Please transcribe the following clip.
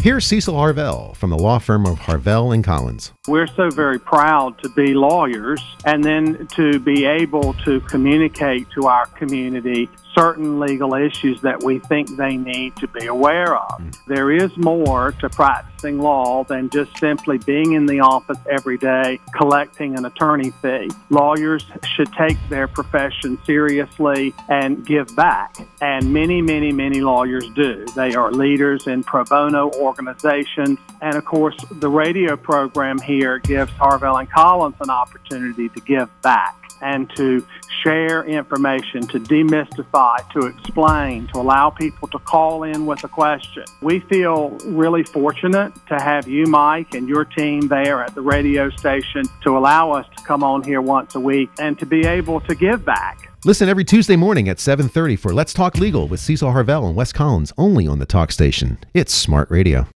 Here's Cecil Harvell from the law firm of Harvell & Collins. We're so very proud to be lawyers and then to be able to communicate to our community certain legal issues that we think they need to be aware of. There is more to practicing law than just simply being in the office every day collecting an attorney fee. Lawyers should take their profession seriously and give back, and many lawyers do. They are leaders in pro bono organizations, and of course the radio program here gives Harvell & Collins an opportunity to give back and to share information, to demystify, to explain, to allow people to call in with a question. We feel really fortunate to have you, Mike, and your team there at the radio station to allow us to come on here once a week and to be able to give back. Listen every Tuesday morning at 7:30 for Let's Talk Legal with Cecil Harvell and Wes Collins, only on the Talk Station. It's Smart Radio.